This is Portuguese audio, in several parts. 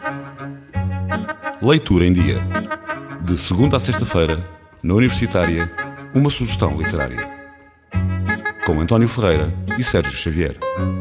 Leitura em Dia. De segunda a sexta-feira, na Universitária, uma sugestão literária. Com António Ferreira e Sérgio Xavier.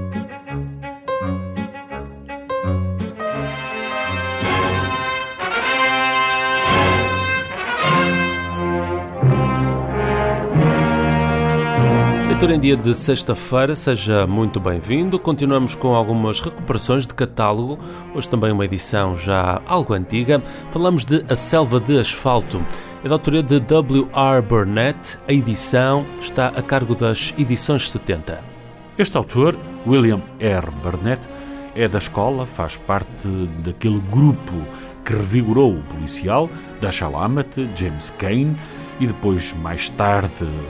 Leitura em Dia de sexta-feira, seja muito bem-vindo. Continuamos com algumas recuperações de catálogo, hoje também uma edição já algo antiga. Falamos de A Selva de Asfalto, é da autoria de W.R. Burnett. A edição está a cargo das Edições 70. Este autor, William R. Burnett, é da escola, faz parte daquele grupo que revigorou o policial, Dashiell Hammett, James Cain e depois, mais tarde,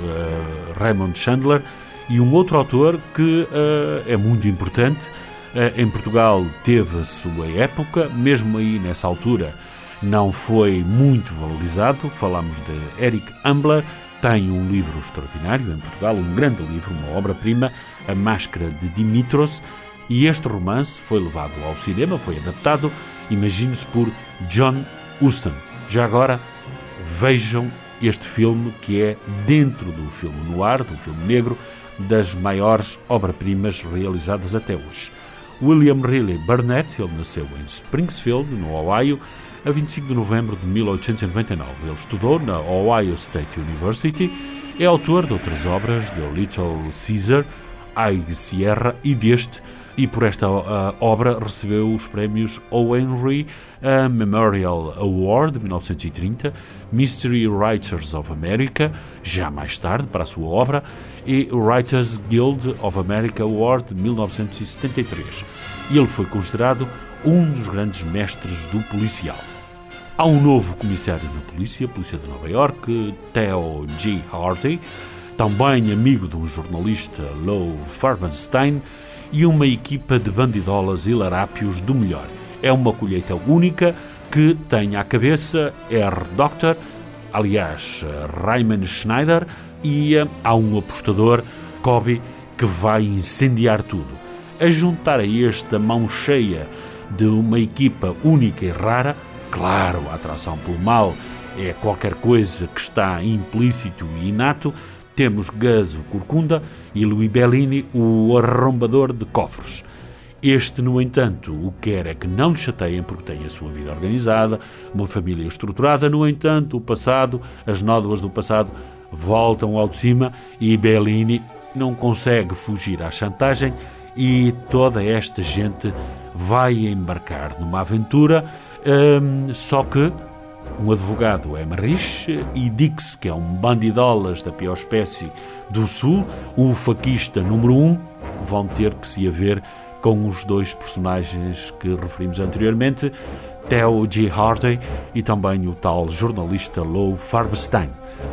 Raymond Chandler, e um outro autor que é muito importante. Em Portugal teve a sua época, mesmo aí nessa altura não foi muito valorizado. Falamos de Eric Ambler. Tem um livro extraordinário em Portugal, um grande livro, uma obra-prima, A Máscara de Dimitros, e este romance foi levado ao cinema, foi adaptado, imagine-se, por John Huston. Já agora, vejam este filme, que é, dentro do filme noir, do filme negro, das maiores obras-primas realizadas até hoje. William Riley Burnett, ele nasceu em Springfield, no Ohio, a 25 de novembro de 1899. Ele estudou na Ohio State University, é autor de outras obras, de Little Caesar, High Sierra e deste, e por esta obra recebeu os prémios O. Henry Memorial Award de 1930, Mystery Writers of America, já mais tarde, para a sua obra, e Writers Guild of America Award de 1973. E ele foi considerado um dos grandes mestres do policial. Há um novo comissário da polícia de Nova Iorque, Theo G. Hardy, também amigo do jornalista Lou Farbenstein, e uma equipa de bandidolas e larápios do melhor. É uma colheita única que tem à cabeça R. Doctor, aliás, Raymond Schneider, e há um apostador, Kobe, que vai incendiar tudo. A juntar a esta mão cheia de uma equipa única e rara, claro, a atração pelo mal é qualquer coisa que está implícito e inato. Temos Gus, o corcunda, e Louis Bellini, o arrombador de cofres. Este, no entanto, o que quer é que não lhe chateiem porque tem a sua vida organizada, uma família estruturada. No entanto, o passado, as nódoas do passado voltam ao de cima e Bellini não consegue fugir à chantagem e toda esta gente vai embarcar numa aventura, só que um advogado é Marriche e Dix, que é um bandidolas da pior espécie do Sul, o faquista número 1, vão ter que se haver com os dois personagens que referimos anteriormente, Theo G. Hardy e também o tal jornalista Lou Farbenstein.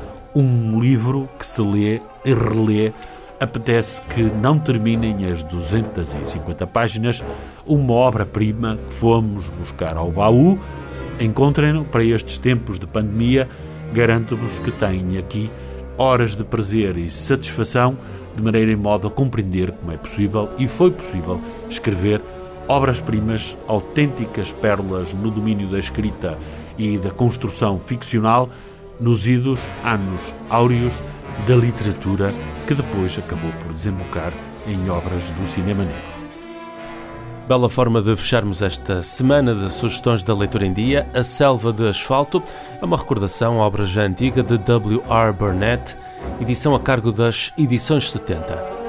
Um livro que se lê e relê, apetece que não terminem as 250 páginas, uma obra-prima que fomos buscar ao baú. Encontrem-no para estes tempos de pandemia. Garanto-vos que têm aqui horas de prazer e satisfação, de maneira e modo a compreender como é possível, e foi possível, escrever obras-primas, autênticas pérolas no domínio da escrita e da construção ficcional, nos idos anos áureos da literatura, que depois acabou por desembocar em obras do cinema negro. Bela forma de fecharmos esta semana de sugestões da Leitura em Dia. A Selva de Asfalto é uma recordação à obra já antiga de W.R. Burnett, edição a cargo das Edições 70.